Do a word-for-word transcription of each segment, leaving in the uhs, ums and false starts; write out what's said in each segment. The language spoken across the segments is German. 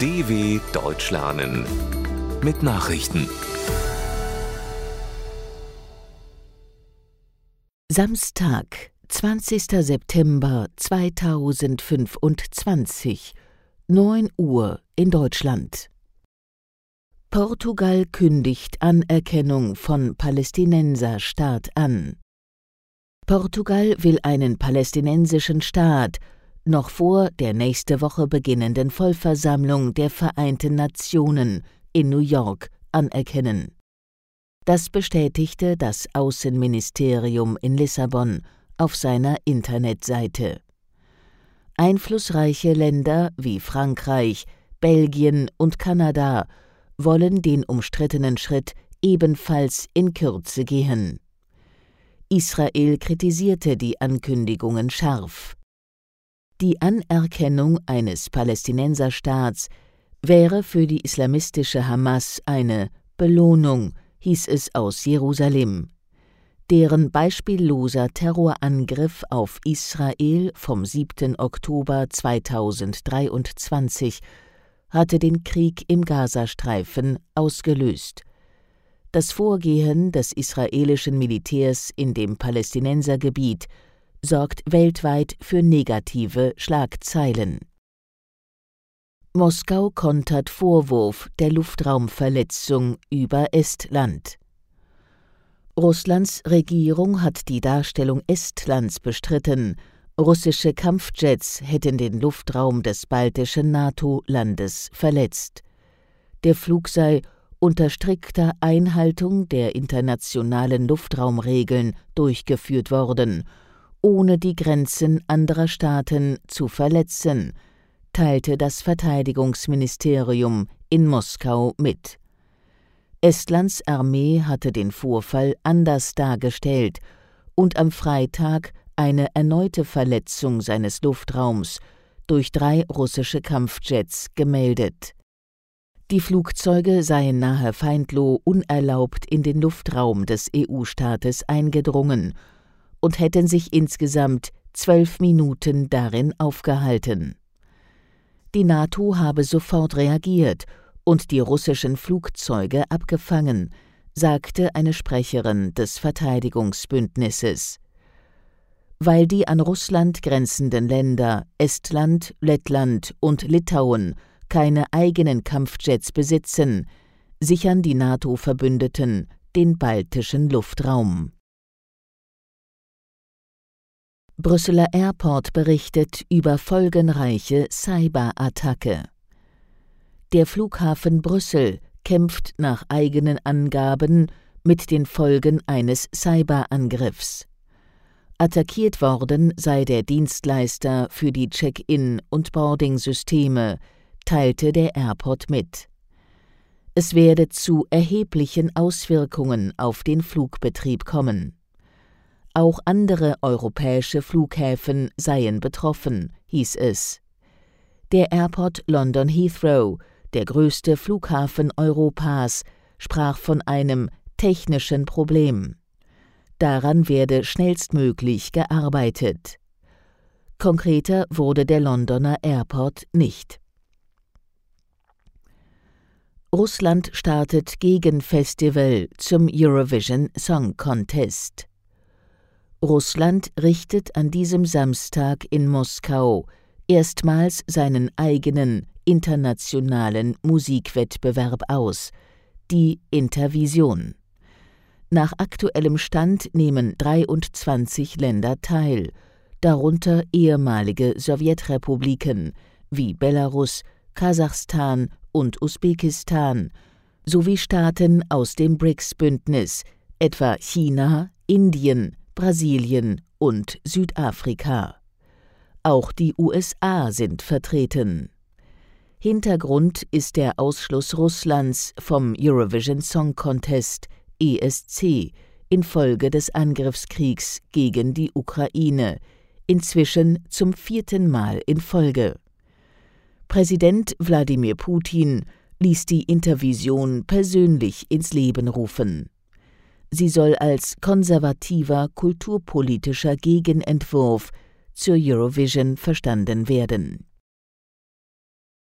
D W Deutsch lernen mit Nachrichten. Samstag, zwanzigster September zweitausendfünfundzwanzig, neun Uhr in Deutschland. Portugal kündigt Anerkennung von Palästinenserstaat an. Portugal will einen palästinensischen Staat noch vor der nächste Woche beginnenden Vollversammlung der Vereinten Nationen in New York anerkennen. Das bestätigte das Außenministerium in Lissabon auf seiner Internetseite. Einflussreiche Länder wie Frankreich, Belgien und Kanada wollen den umstrittenen Schritt ebenfalls in Kürze gehen. Israel kritisierte die Ankündigungen scharf. Die Anerkennung eines Palästinenserstaats wäre für die islamistische Hamas eine Belohnung, hieß es aus Jerusalem. Deren beispielloser Terrorangriff auf Israel vom siebten Oktober zweitausenddreiundzwanzig hatte den Krieg im Gazastreifen ausgelöst. Das Vorgehen des israelischen Militärs in dem Palästinensergebiet sorgt weltweit für negative Schlagzeilen. Moskau kontert Vorwurf der Luftraumverletzung über Estland. Russlands Regierung hat die Darstellung Estlands bestritten, russische Kampfjets hätten den Luftraum des baltischen NATO-Landes verletzt. Der Flug sei unter strikter Einhaltung der internationalen Luftraumregeln durchgeführt worden, ohne die Grenzen anderer Staaten zu verletzen, teilte das Verteidigungsministerium in Moskau mit. Estlands Armee hatte den Vorfall anders dargestellt und am Freitag eine erneute Verletzung seines Luftraums durch drei russische Kampfjets gemeldet. Die Flugzeuge seien nahe Feindloh unerlaubt in den Luftraum des E U-Staates eingedrungen und hätten sich insgesamt zwölf Minuten darin aufgehalten. Die NATO habe sofort reagiert und die russischen Flugzeuge abgefangen, sagte eine Sprecherin des Verteidigungsbündnisses. Weil die an Russland grenzenden Länder Estland, Lettland und Litauen keine eigenen Kampfjets besitzen, sichern die NATO-Verbündeten den baltischen Luftraum. Brüsseler Airport berichtet über folgenreiche Cyberattacke. Der Flughafen Brüssel kämpft nach eigenen Angaben mit den Folgen eines Cyberangriffs. Attackiert worden sei der Dienstleister für die Check-in- und Boarding-Systeme, teilte der Airport mit. Es werde zu erheblichen Auswirkungen auf den Flugbetrieb kommen. Auch andere europäische Flughäfen seien betroffen, hieß es. Der Airport London Heathrow, der größte Flughafen Europas, sprach von einem technischen Problem. Daran werde schnellstmöglich gearbeitet. Konkreter wurde der Londoner Airport nicht. Russland startet Gegenfestival zum Eurovision Song Contest. Russland richtet an diesem Samstag in Moskau erstmals seinen eigenen internationalen Musikwettbewerb aus, die Intervision. Nach aktuellem Stand nehmen dreiundzwanzig Länder teil, darunter ehemalige Sowjetrepubliken wie Belarus, Kasachstan und Usbekistan, sowie Staaten aus dem B R I C S-Bündnis, etwa China, Indien, Brasilien und Südafrika. Auch die U S A sind vertreten. Hintergrund ist der Ausschluss Russlands vom Eurovision Song Contest E S C infolge des Angriffskriegs gegen die Ukraine, inzwischen zum vierten Mal in Folge. Präsident Wladimir Putin ließ die Intervision persönlich ins Leben rufen. Sie soll als konservativer kulturpolitischer Gegenentwurf zur Eurovision verstanden werden.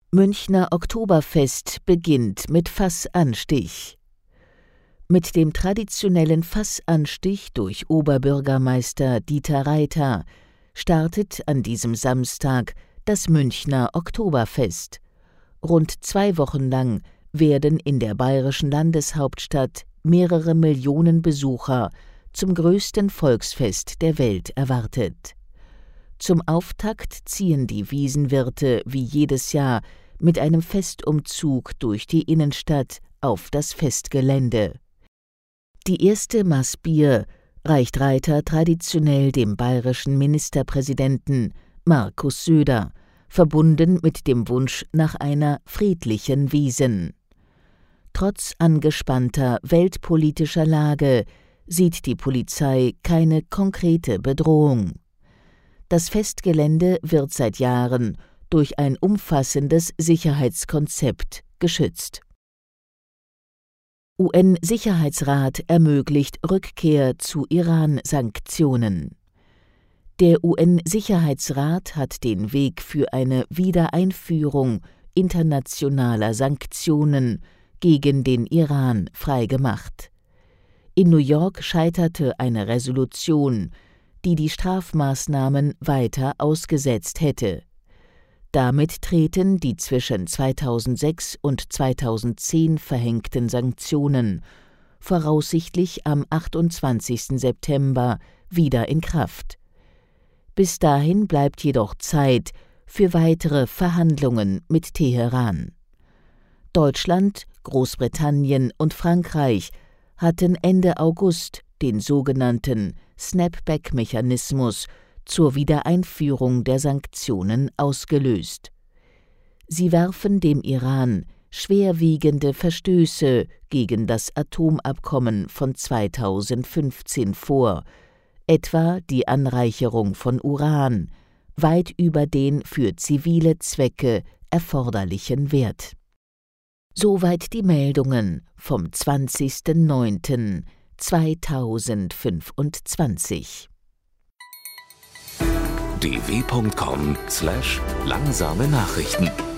Münchner Oktoberfest beginnt mit Fassanstich. Mit dem traditionellen Fassanstich durch Oberbürgermeister Dieter Reiter startet an diesem Samstag das Münchner Oktoberfest. Rund zwei Wochen lang werden in der bayerischen Landeshauptstadt mehrere Millionen Besucher zum größten Volksfest der Welt erwartet. Zum Auftakt ziehen die Wiesenwirte wie jedes Jahr mit einem Festumzug durch die Innenstadt auf das Festgelände. Die erste Maß Bier reicht Reiter traditionell dem bayerischen Ministerpräsidenten Markus Söder, verbunden mit dem Wunsch nach einer friedlichen Wiesn. Trotz angespannter weltpolitischer Lage sieht die Polizei keine konkrete Bedrohung. Das Festgelände wird seit Jahren durch ein umfassendes Sicherheitskonzept geschützt. U N-Sicherheitsrat ermöglicht Rückkehr zu Iran-Sanktionen. Der U N-Sicherheitsrat hat den Weg für eine Wiedereinführung internationaler Sanktionen gegen den Iran freigemacht. In New York scheiterte eine Resolution, die die Strafmaßnahmen weiter ausgesetzt hätte. Damit treten die zwischen zweitausendsechs und zweitausendzehn verhängten Sanktionen voraussichtlich am achtundzwanzigsten September wieder in Kraft. Bis dahin bleibt jedoch Zeit für weitere Verhandlungen mit Teheran. Deutschland, Großbritannien und Frankreich hatten Ende August den sogenannten Snapback-Mechanismus zur Wiedereinführung der Sanktionen ausgelöst. Sie werfen dem Iran schwerwiegende Verstöße gegen das Atomabkommen von zweitausendfünfzehn vor, etwa die Anreicherung von Uran, weit über den für zivile Zwecke erforderlichen Wert. Soweit die Meldungen vom zwanzigsten neunten zweitausendfünfundzwanzig. d w punkt com slash langsame Nachrichten